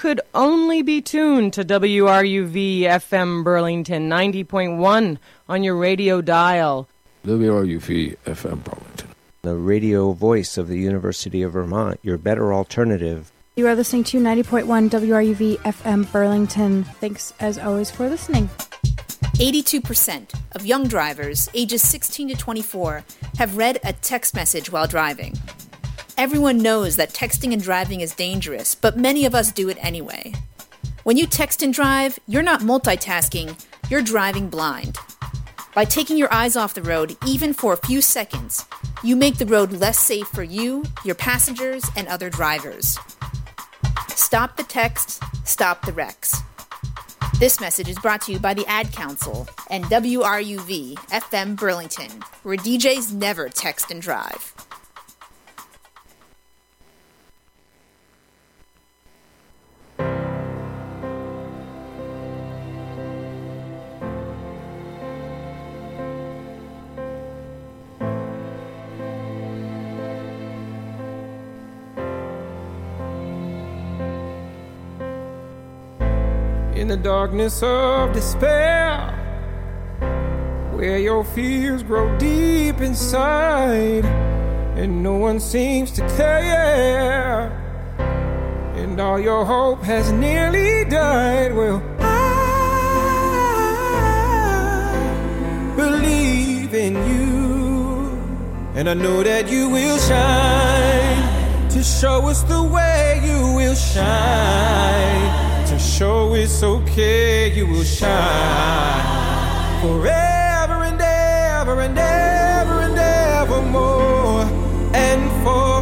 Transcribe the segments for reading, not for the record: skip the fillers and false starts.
could only be tuned to WRUV FM Burlington 90.1 on your radio dial. WRUV FM Burlington. The radio voice of the University of Vermont, your better alternative. You are listening to 90.1 WRUV FM Burlington. Thanks, as always, for listening. 82% of young drivers ages 16 to 24 have read a text message while driving. Everyone knows that texting and driving is dangerous, but many of us do it anyway. When you text and drive, you're not multitasking, you're driving blind. By taking your eyes off the road, even for a few seconds, you make the road less safe for you, your passengers, and other drivers. Stop the texts, stop the wrecks. This message is brought to you by the Ad Council and WRUV FM Burlington, where DJs never text and drive. In the darkness of despair, where your fears grow deep inside, and no one seems to care, and all your hope has nearly died. Well, I believe in you, and I know that you will shine, to show us the way you will shine. To show it's okay, you will shine forever and ever and ever and evermore. And for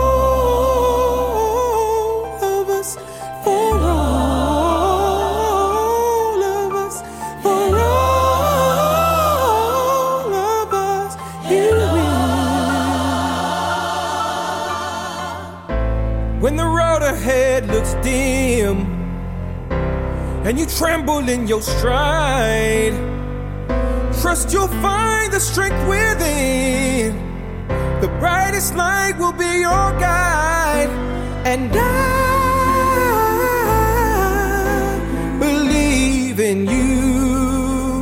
all of us, for all of us, for all of us, you will. When the road ahead looks dim and you tremble in your stride, trust you'll find the strength within. The brightest light will be your guide. And I believe in you.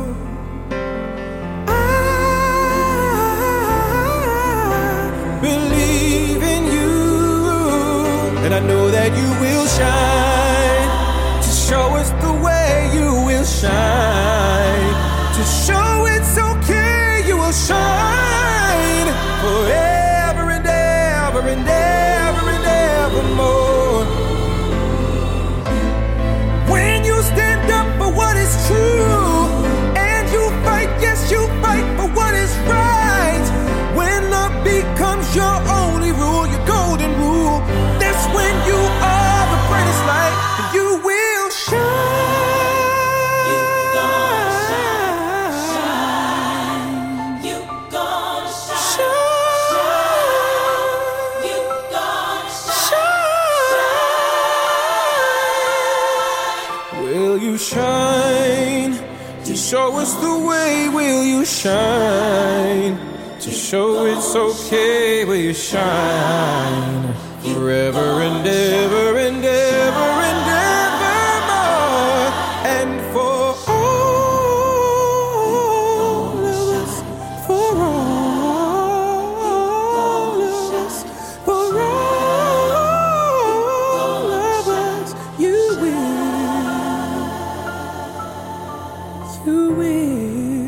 I believe in you. And I know that you will shine, to show us the way you will shine, to show it's okay, you will shine forever and ever and ever and evermore. When you stand up for what is true, and you fight, yes, you fight for what is right. When love becomes your only rule, your golden rule, that's when you are the brightest light, and you will shine. Shine to show us the way, will you shine? To show it's okay, will you shine? Forever and ever and ever and evermore. And for all of us, for all of us, for all of us, you will. You will.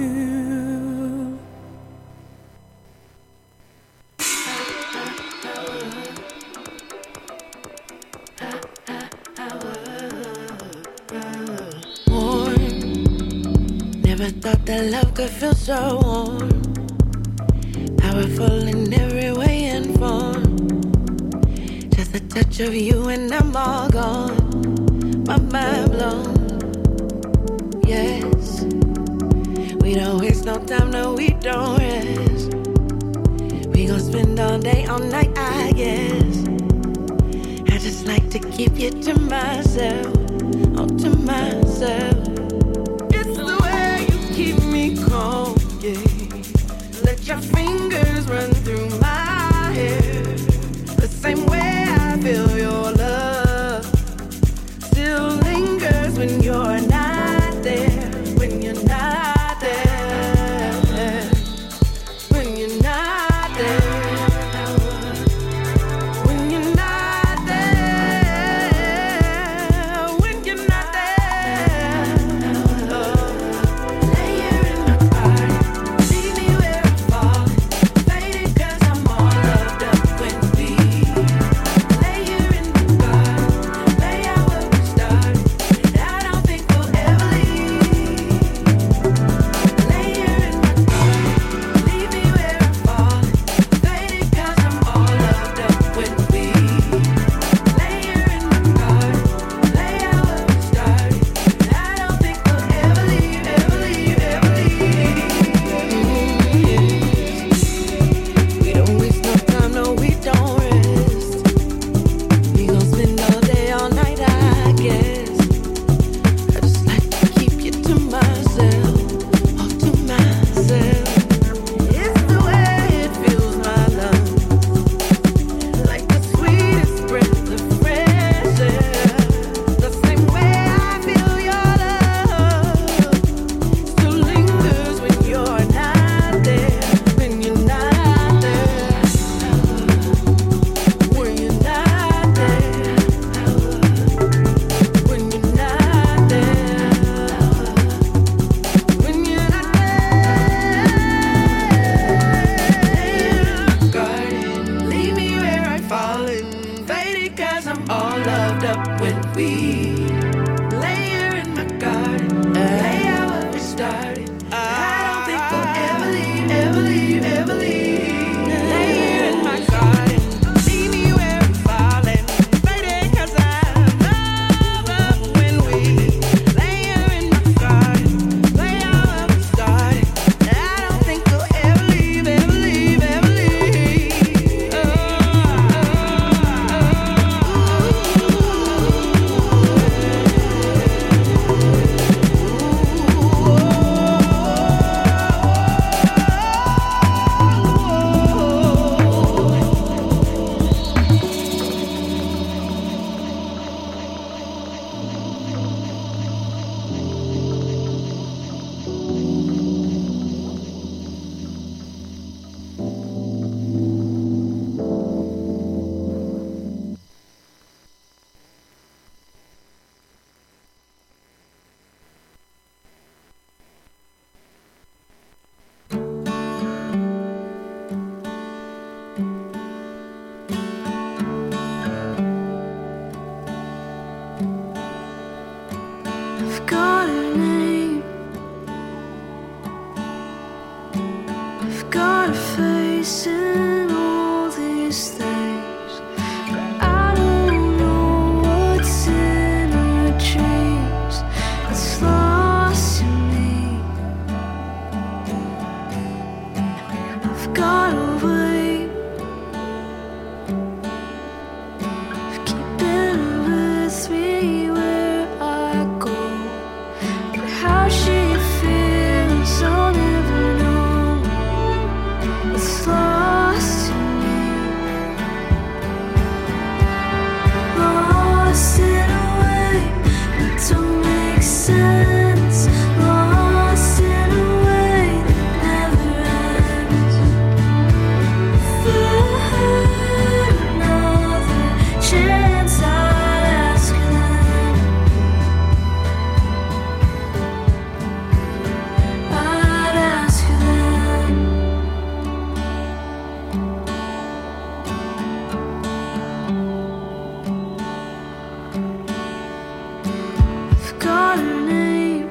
Warm. Never thought that love could feel so warm. Powerful in every way and form. Just a touch of you and I'm all gone. My mind blown. Yes, we don't waste no time, no, we don't rest. We gon' spend all day, all night, I guess. I just like to keep you to myself, all to myself. It's the way you keep me calm, yeah. Let your fingers run through my hair. The same way I feel your love. Still I don't think we'll ever leave, ever leave, ever leave. Lay here in my garden, see me where I'm falling. Lady, 'cause I love when we lay here in my garden, play all of the started. I don't think we'll ever leave, ever leave, ever leave. I've got a name, I've got a face in all these things, but I don't know what's in our dreams. It's lost in me. I've got a way of keeping with me where I go. But how she feels, I'll never know. It's lost in me. Lost in a way that don't make sense. Lost in a way that never ends. If I had another chance, I'd ask her then. I'd ask her then. I've got her name,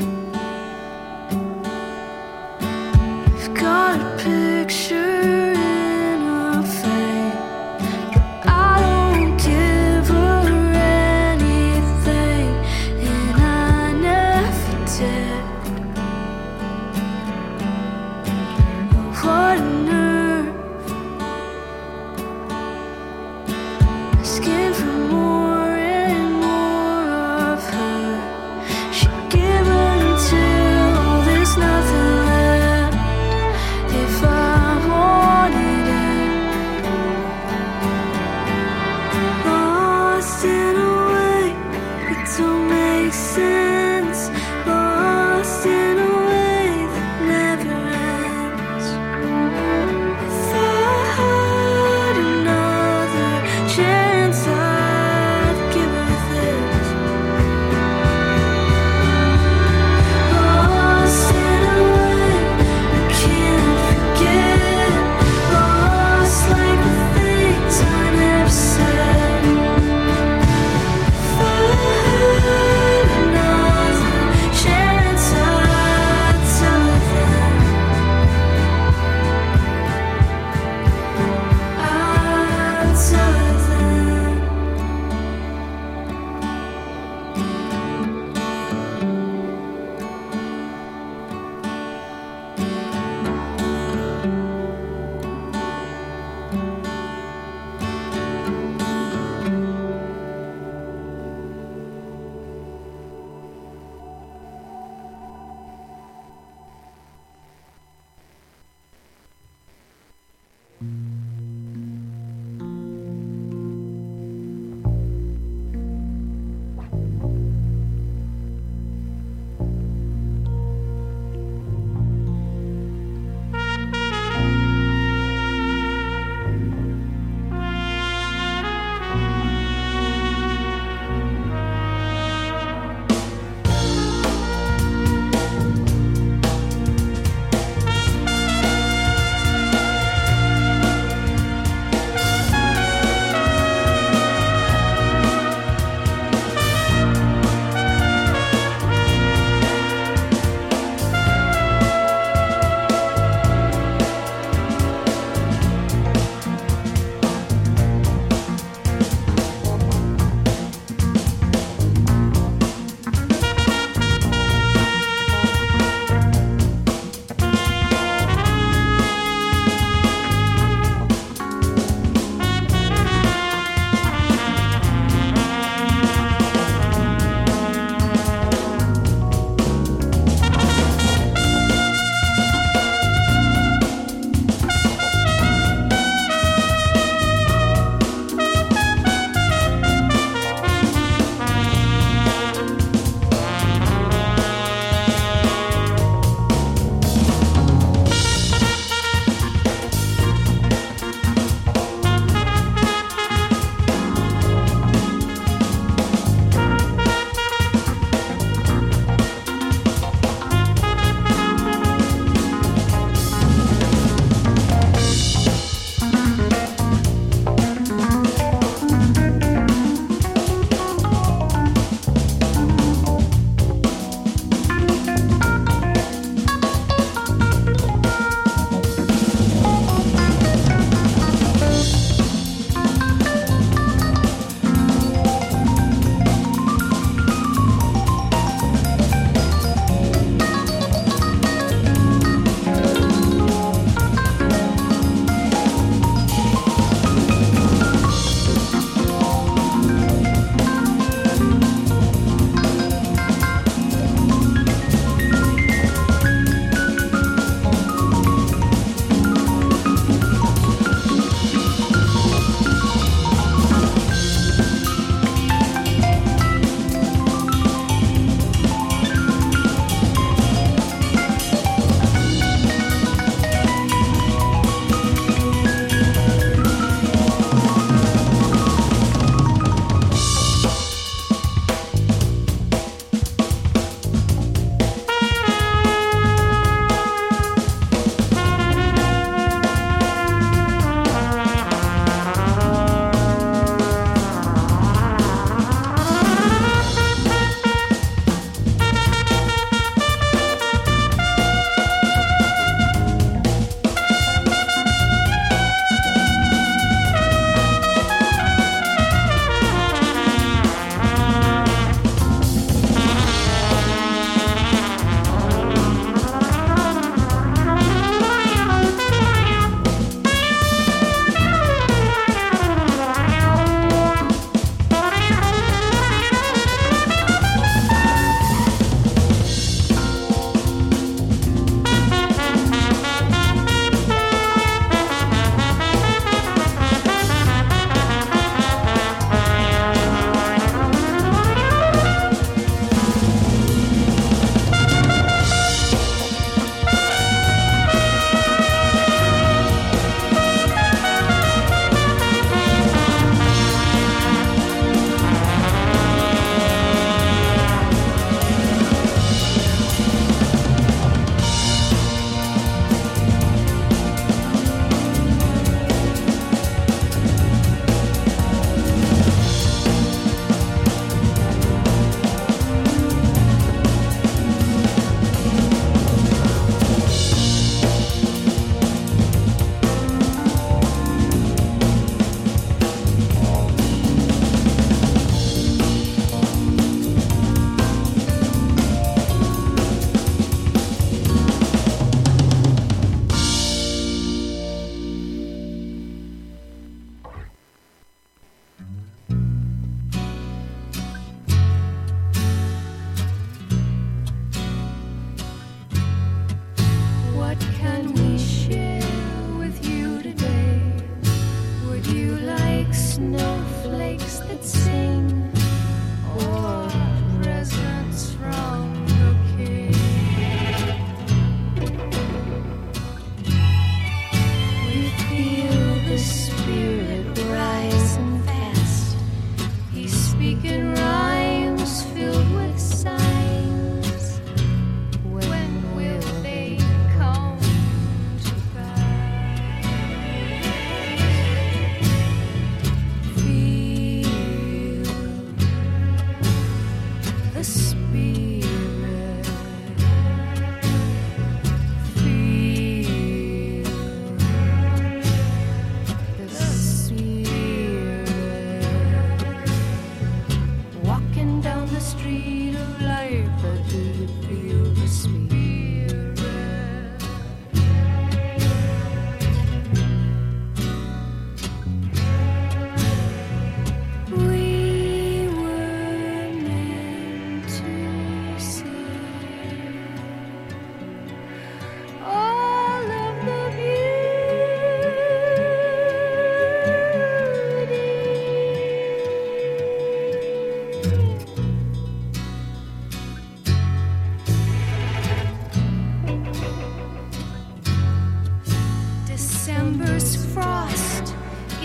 I've got a picture in a frame, but I don't give her anything, and I never did. What a nerve, asking for more and more of her. She'd give until there's nothing left. If I wanted it, lost in a way that don't make sense. Lost in a way that never ends.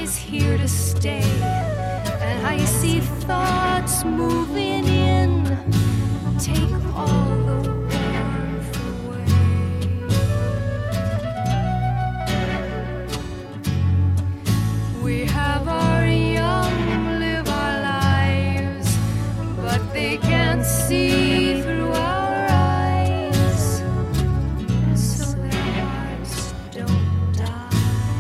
is here to stay, and I see thoughts moving in, take all the warmth away. We have our young, live our lives, but they can't see through our eyes, so their hearts don't die.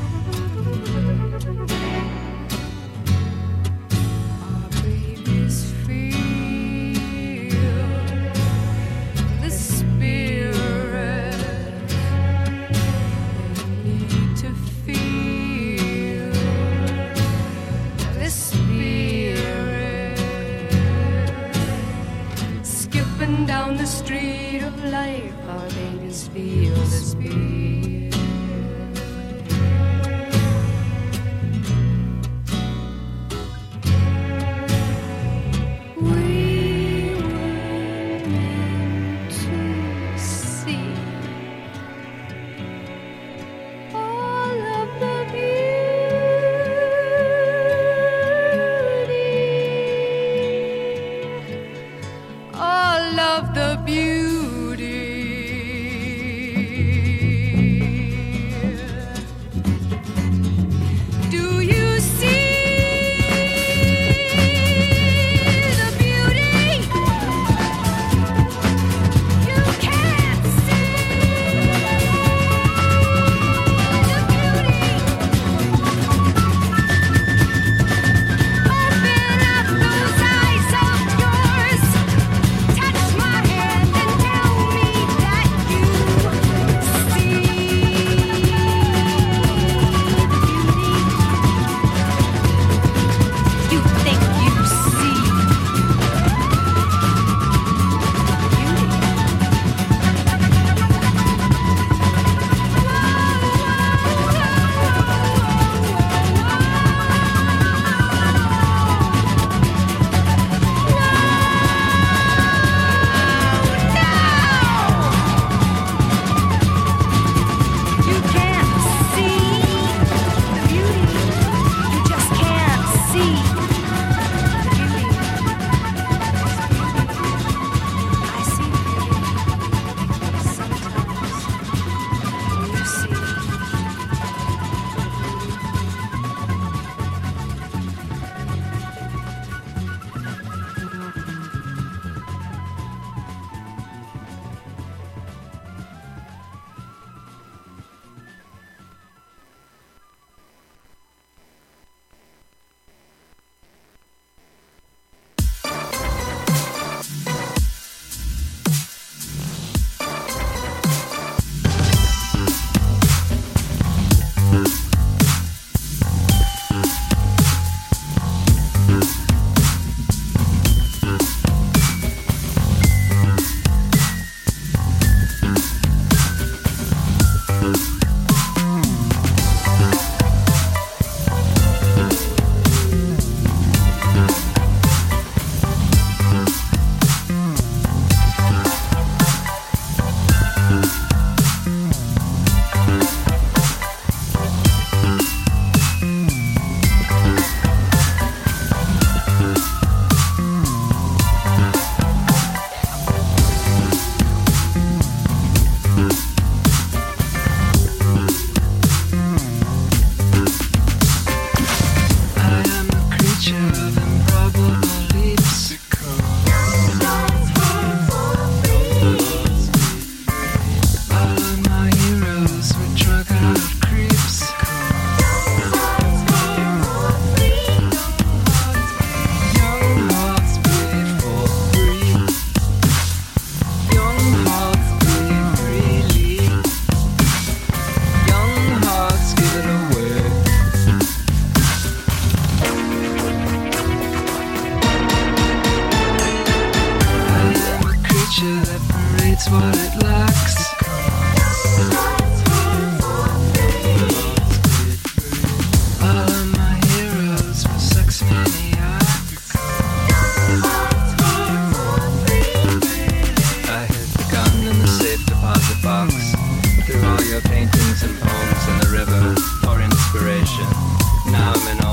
Our babies feel the spirit. They need to feel the spirit. Skipping down the street of life, our babies feel the spirit. We were meant to see all of the beauty, all of the beauty. Do you see the beauty? You can't see the beauty. Open up those eyes of yours. Touch my hand and tell me that you see the beauty. You think you see the You can't see the beauty. You just can't see the beauty. I see beauty sometimes. You see. I am a creature of improbable leaps. All of my heroes were drug out creeps. Young hearts bleed for free. Young hearts bleed freely. Young hearts give it away. I am a creature that parades what it lacks. All of my heroes were sex maniacs. I hid the gun in the safe deposit box. Threw all your paintings and poems in the river for inspiration. Now I'm in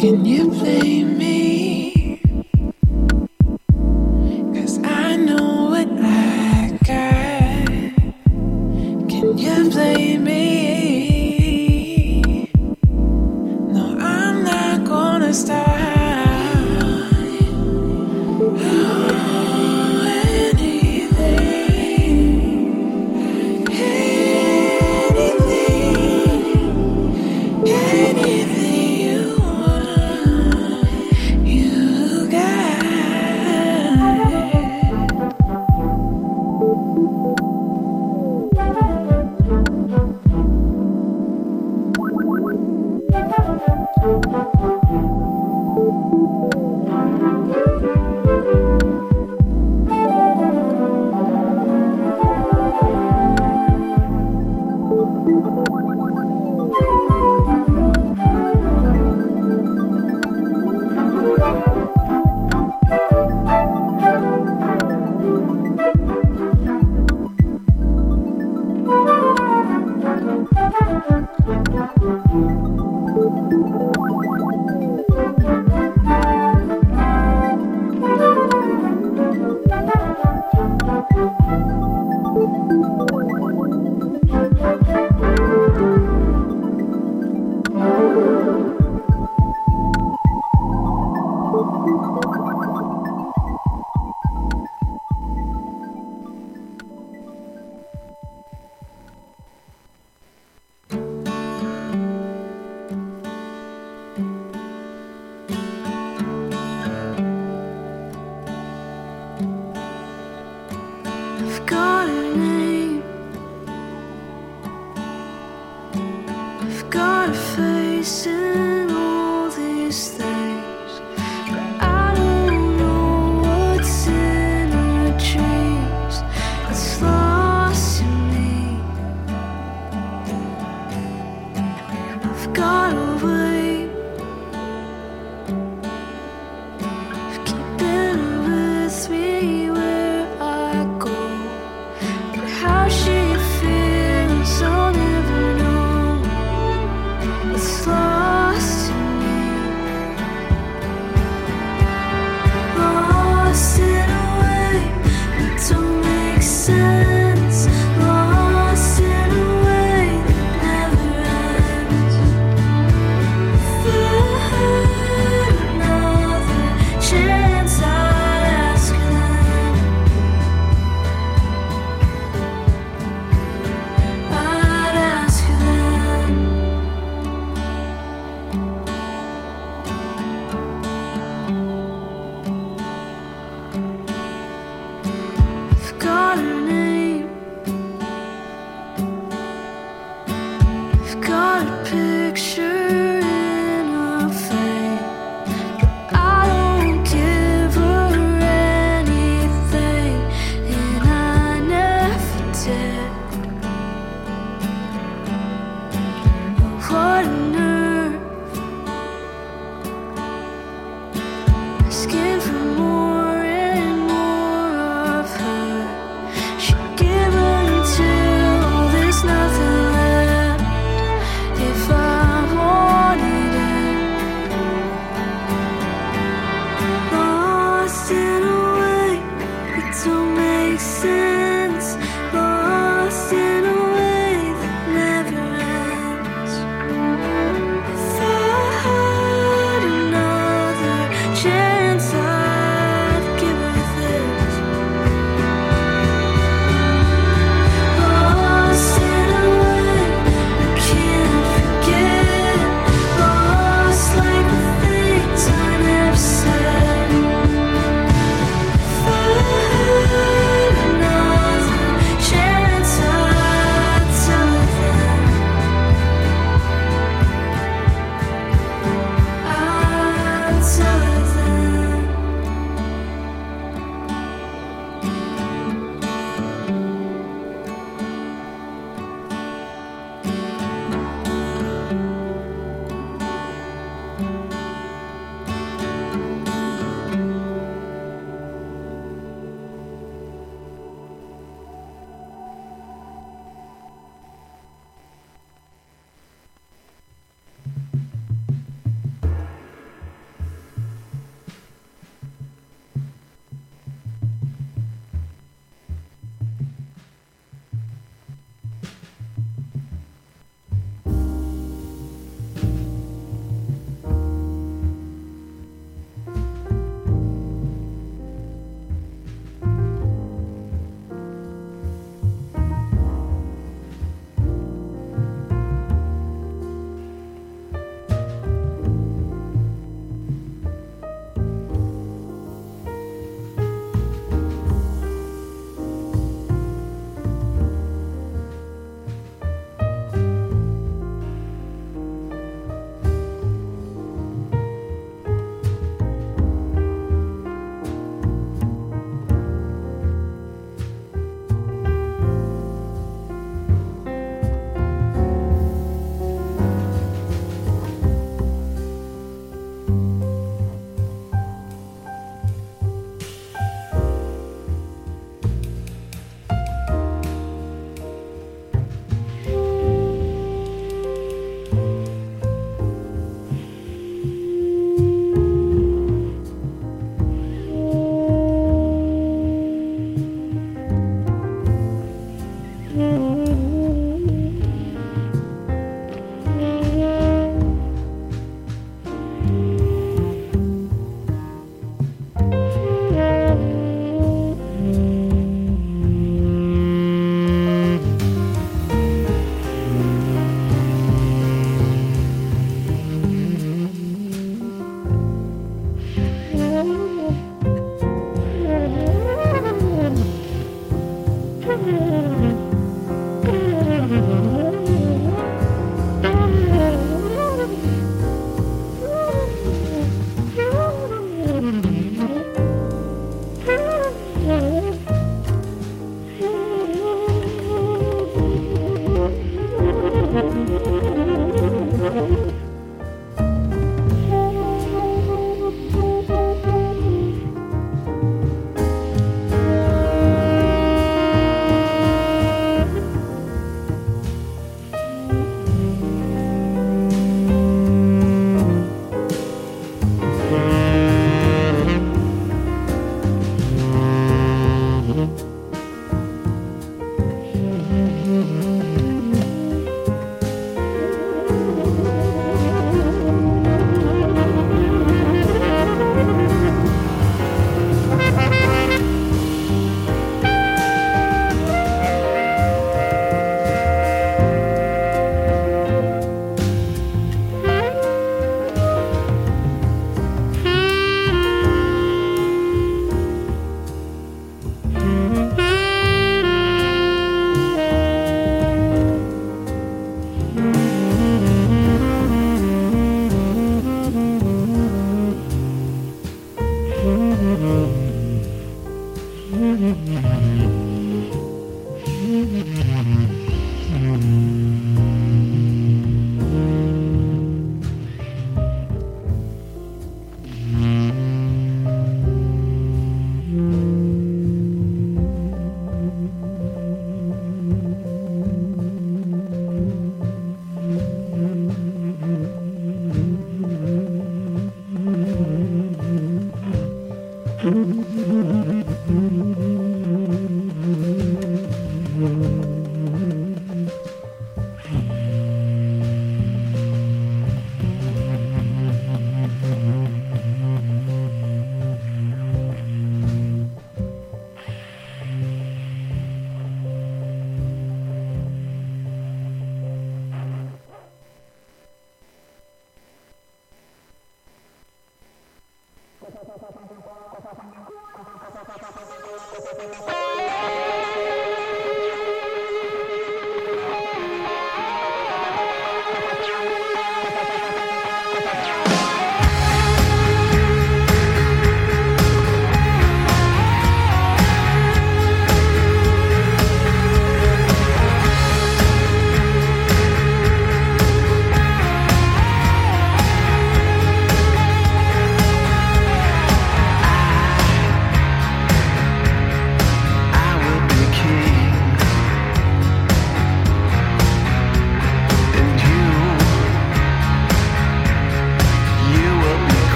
Can you blame me? 'Cause I know what I got. Can you blame me? No, I'm not gonna stop. If I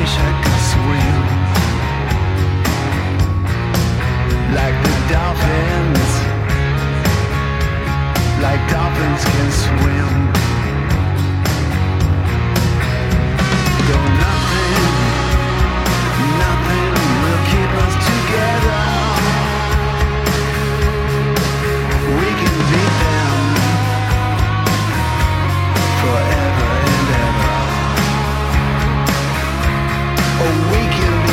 wish I could swim like the dolphins, like dolphins can swim. Though nothing will keep us together. We can beat them forever and ever. Oh, we can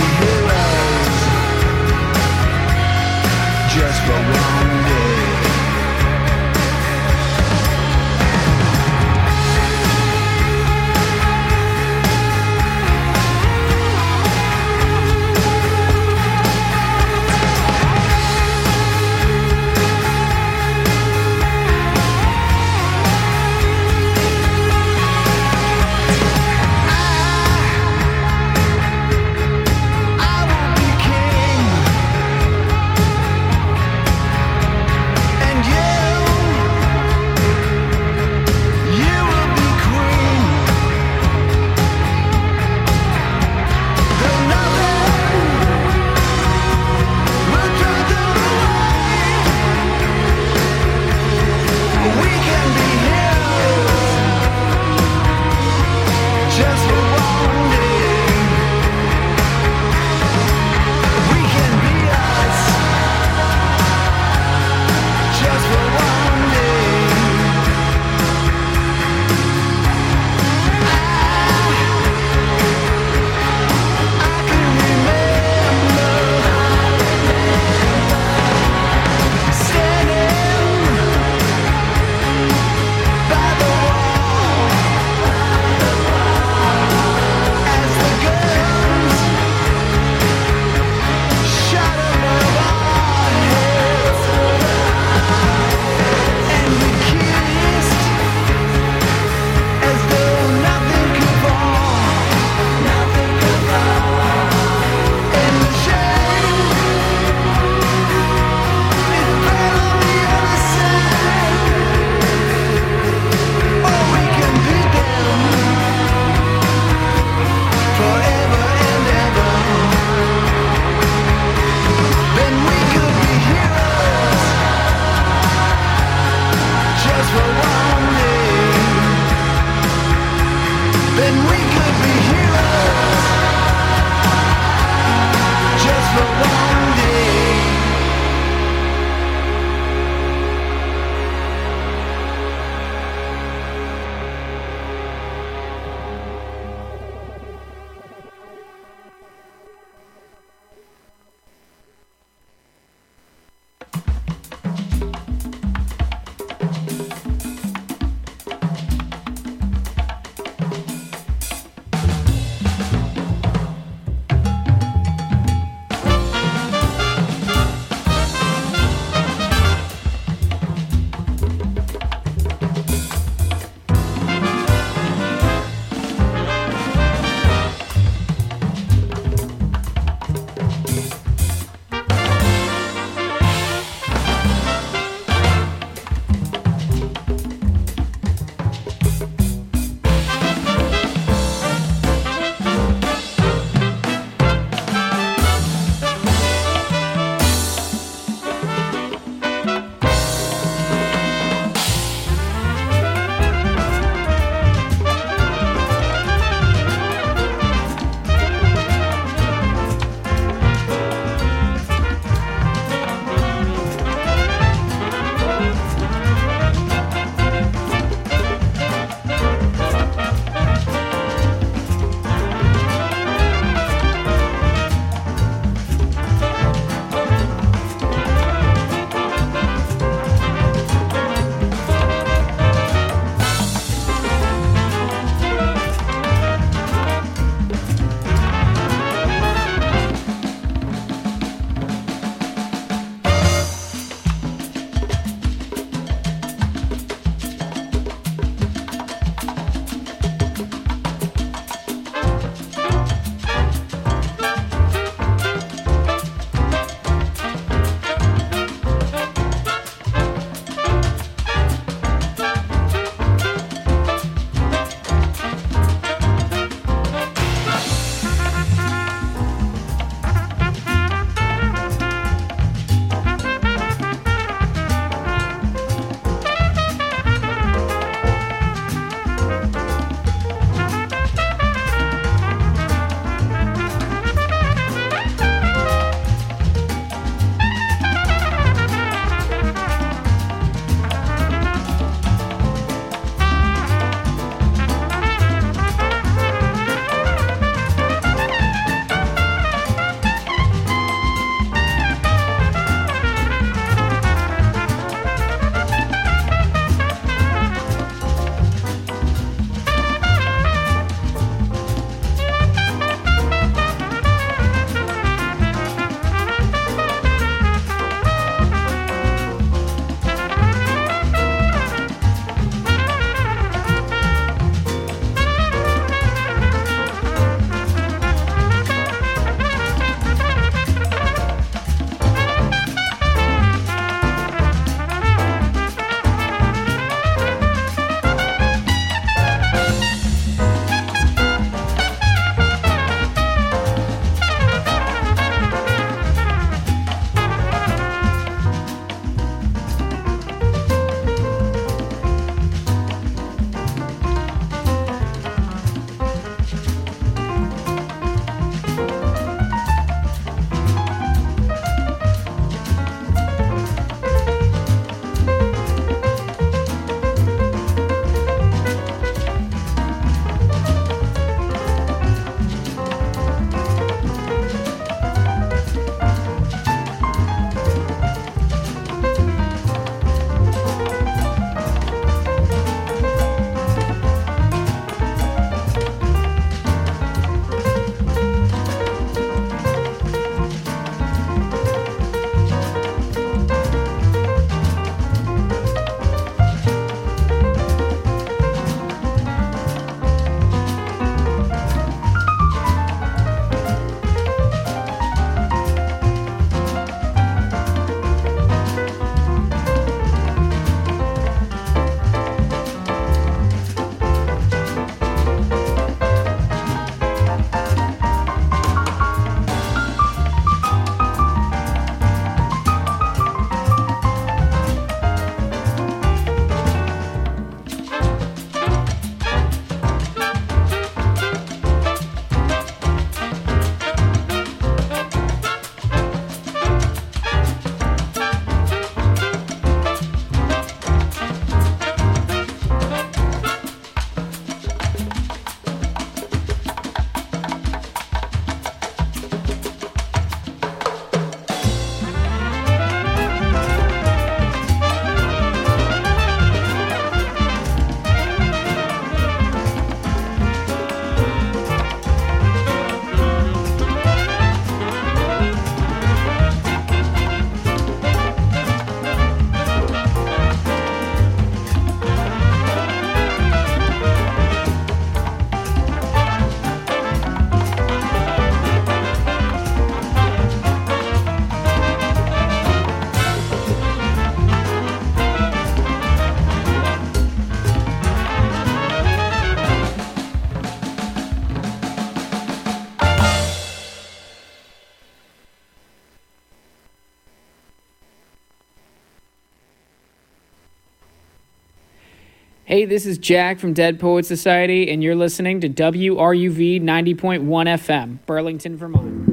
Hey, this is Jack from Dead Poets Society, and you're listening to WRUV 90.1 FM, Burlington, Vermont.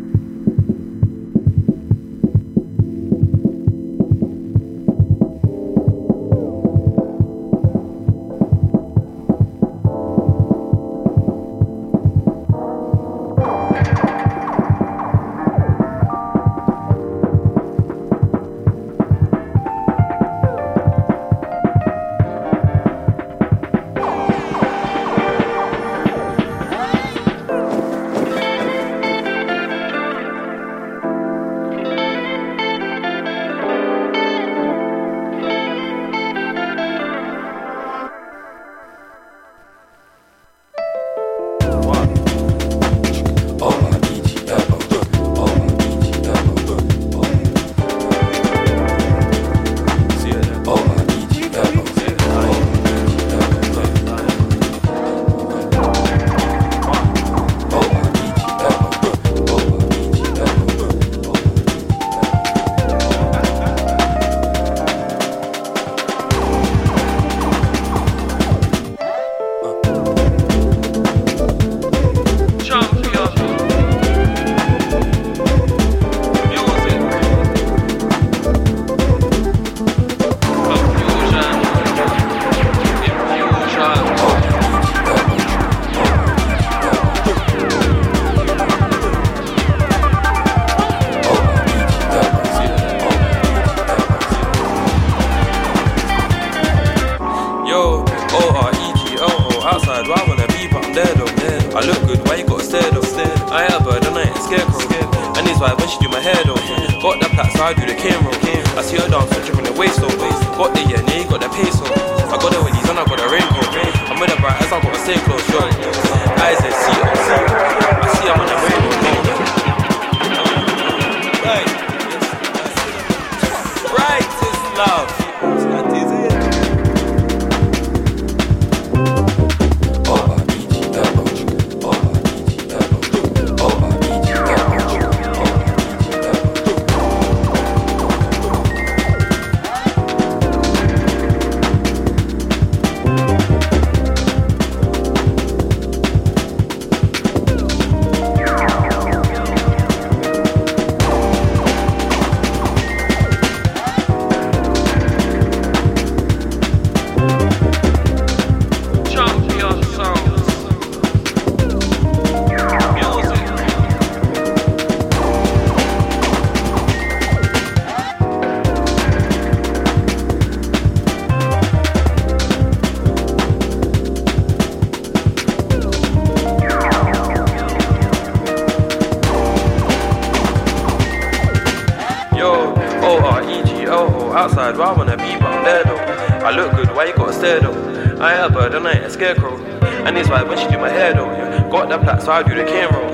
So I do the camera.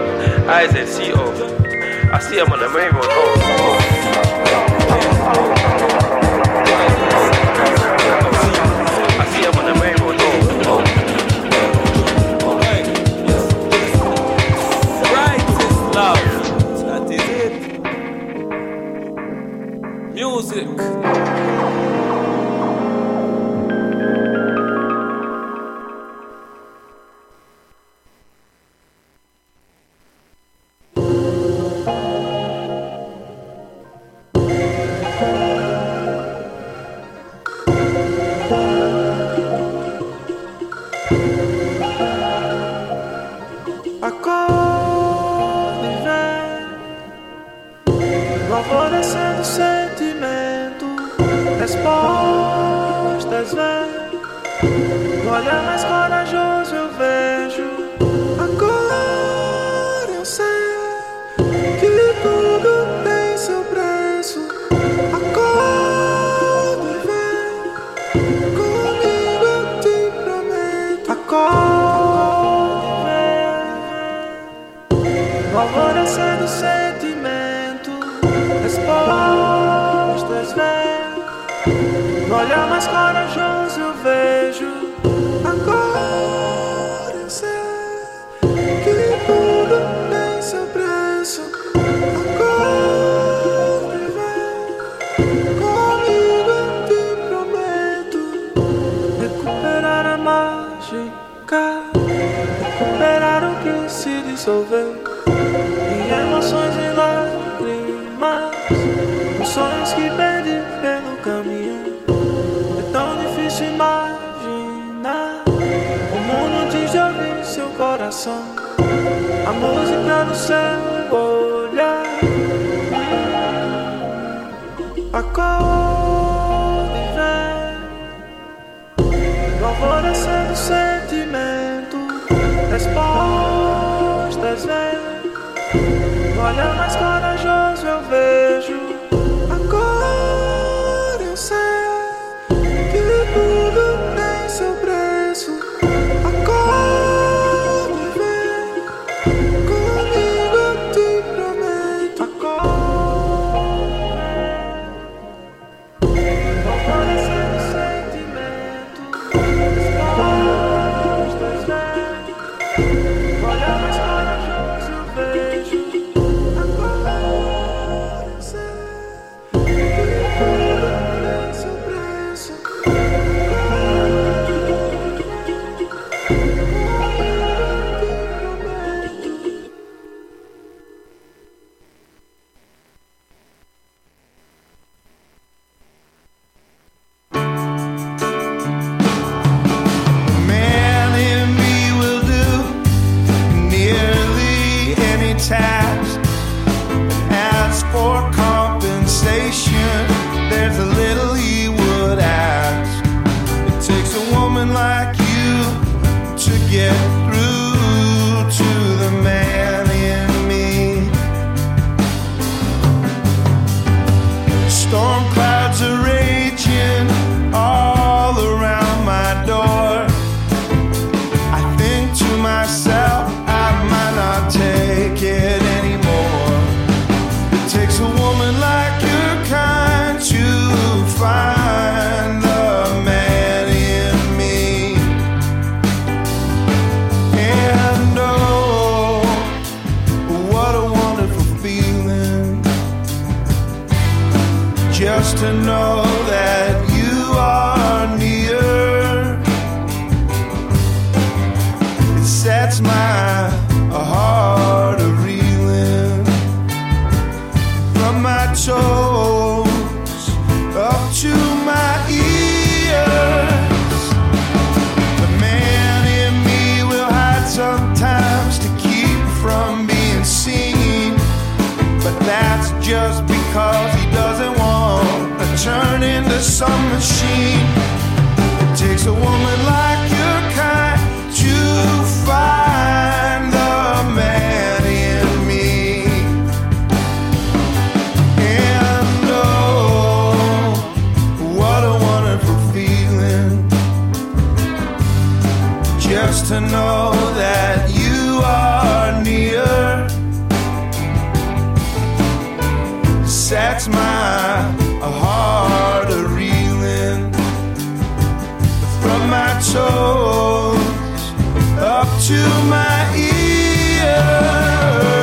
IZCO. I see him on the main road. I see him on the main road. Right is love. That is it. Music. resolver. E emoções em lágrimas, os sonhos que perdi pelo caminho. É tão difícil imaginar o mundo antes de ouvir seu coração. A música no seu olhar, acorde, vem no alvorecer do sentimento. Respostas vêm no olhar mais corajoso eu vejo. Agora eu sei que tudo tem seu preço. Acorde, vem comigo, eu te prometo. Acorde, vem alvorecer do sentimento. Respostas vêm, olha mais corajoso eu vejo. Agora eu sei que tudo tem seu preço. Man in me will do nearly any task. Ask for compensation, there's a little he would ask. It takes a woman like you to get through to the man in me. Storm clouds are raging all around my door. I think to myself, I might not take it anymore. It takes a woman like your kind to find the man in me. And oh, what a wonderful feeling just to know that you are near. It sets my heart a-reeling from my toes up to my ears. The man in me will hide sometimes to keep from being seen, but that's just because he doesn't want to turn into some machine. It takes a woman like your kind to find the man in me. And oh, what a wonderful feeling just to know that you are near. Sets my heart a-reeling from my toes up to my ears.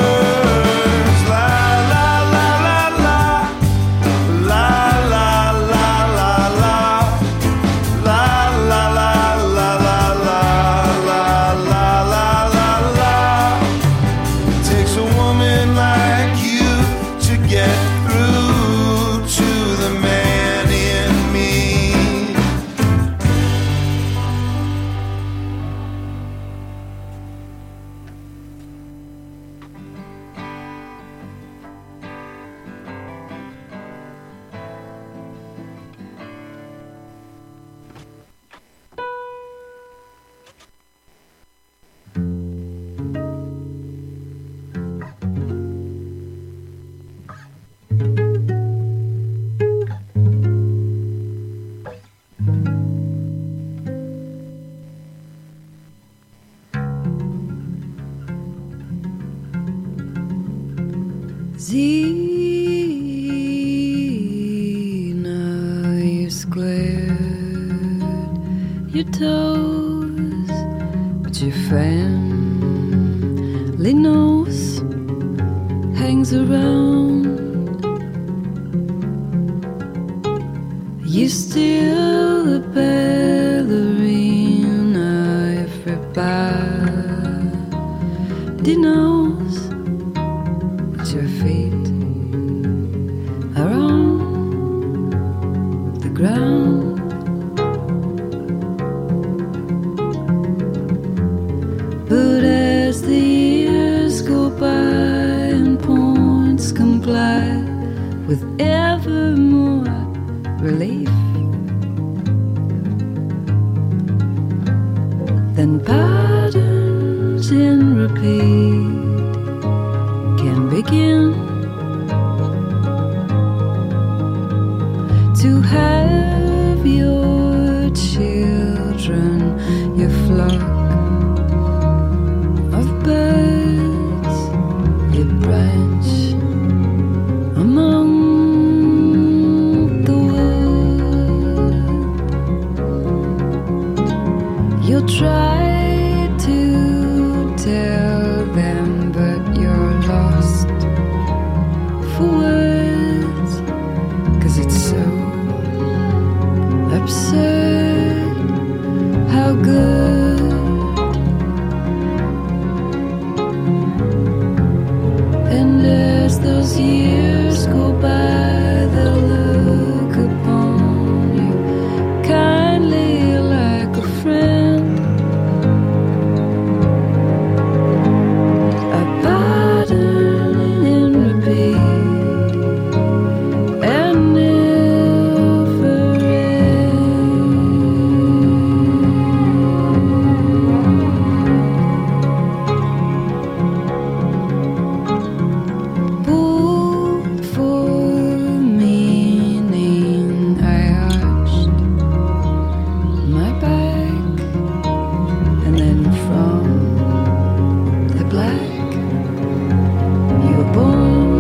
La la la la la, la la la la la, la la la la la la la la la la. It takes a woman like you to get through to the man in me. Zena, you squared your toes, but your family nose hangs around. You're still a ballerina, everybody knows. knows that your feet are on the ground. But as the years go by and points comply with ever more relief, then patterns in repeat can begin to have your children, your flock of birds, your branch among the wood. You'll try to tell them, but you're lost for words, 'cause it's so absurd how good. And as those years go by, they'll look upon you kindly like a friend, a pattern in repeat and never pulled for meaning. I arched my back, and then from the black you were born.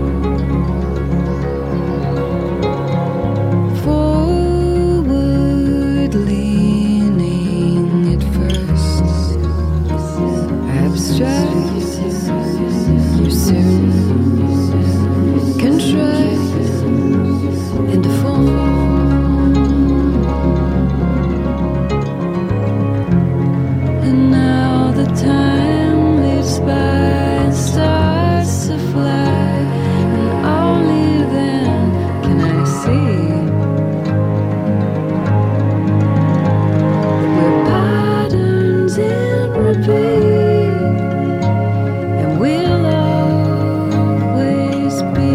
Forward leaning at first, abstract, you soon contract into form. And now the time leaps by and starts to fly, and only then can I see that we're patterns in repeat, and we'll always be.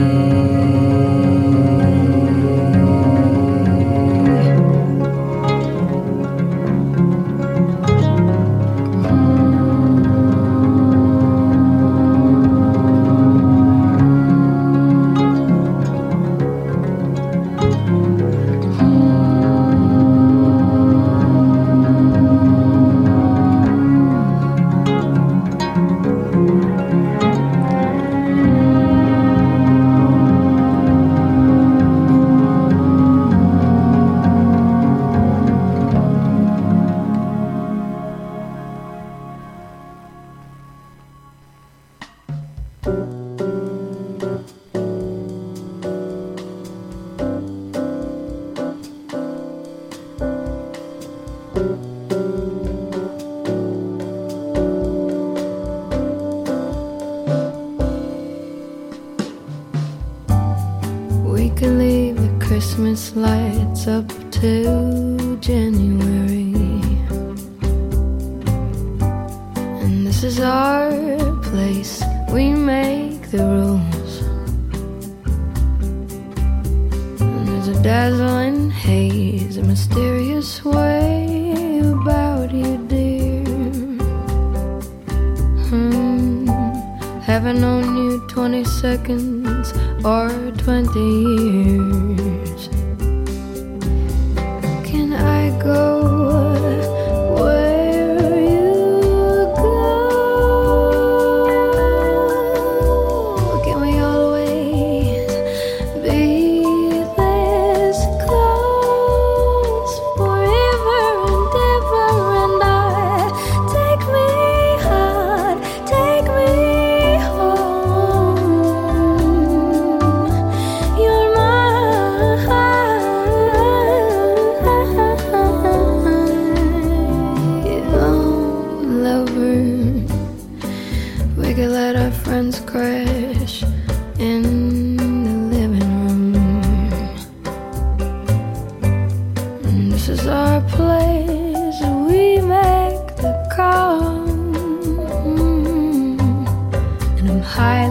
We can leave the Christmas lights up till January, and this is our place. We make the rules, and there's a dazzling haze, a mysterious way about you, dear. Haven't known you 20 seconds or 20 years. Can I go where you go? Can we always be this close forever and ever? And take me hard, take me home. You're mine. let our friends crash in the living room. And this is our place, we make the call. And I'm high